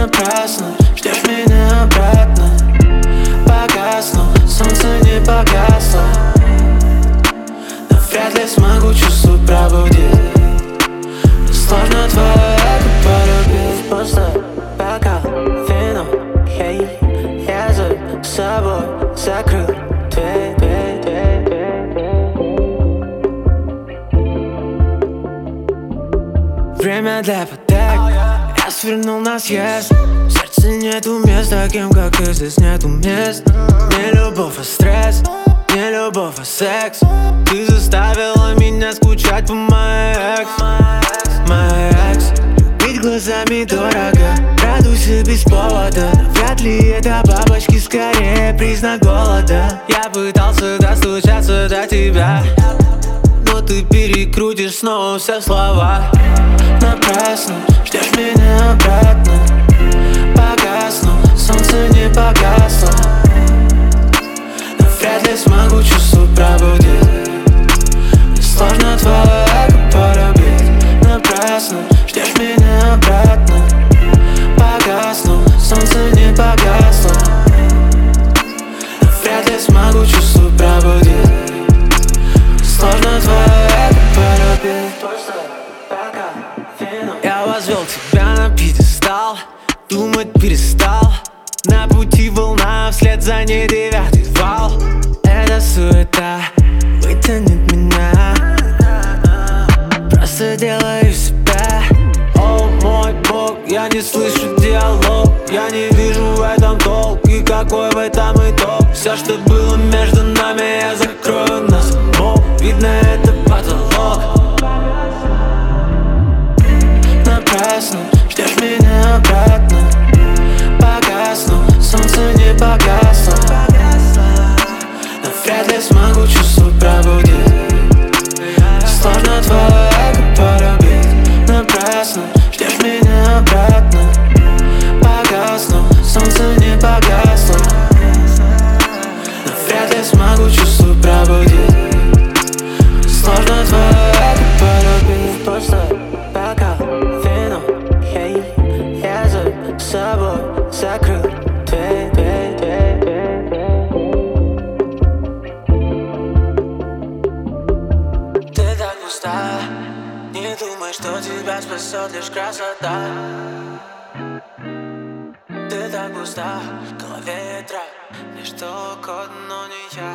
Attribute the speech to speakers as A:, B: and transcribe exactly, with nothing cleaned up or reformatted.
A: Напрасно ждешь меня обратно. Погасну, солнце не погасло, но вряд ли смогу чувство пробудить. Сложно твое эго порубить. Пустой бокал, вино, хей, я за собой закрыл дверь, дверь, дверь, дверь. Время для потерь, я свернул на съезд. В сердце нету места таким, как ты, здесь нету мест. Не любовь, а стресс, не любовь, а секс. Ты заставила меня скучать по моей экс. Моя экс, любить глазами дорого, радуйся без повода. Но вряд ли это бабочки, скорее признак голода. Я пытался достучаться до тебя, но ты перекрутишь снова все слова. Напрасно ждешь меня обратно. Погасну, солнце не погасло, но вряд ли смогу чувство пробудить. Сложно твое эго порубить. Напрасно ждешь меня обратно. Погасну, солнце не погасло, но вряд ли смогу чувство пробудить. Сложно твое эго порубить. Я возвел тебя на пьедестал, думать перестал. На пути волна, вслед за ней девятый вал. Эта суета вытянет меня, просто делаю себя. О мой бог, я не слышу диалог, я не вижу в этом толк. И какой в этом итог? Все, что было между нами, я закрою на замок. Видно, это потолок. Напрасно ждешь меня обратно. Погасну, солнце не погасло, но вряд ли смогу чувство пробудить. Сложно твое эго порубить. Напрасно ждешь меня обратно. Погасну, солнце не погасло, но вряд ли смогу чувство пробудить. Сложно твое эго порубить. Пустой бокал, вино, хей, я за собой закрыл дверь, дверь, дверь, дверь, дверь. Ты так густа, не думай, что тебя спасет лишь красота. Ты так густа, в голове ветра, ничто угодно, но не я.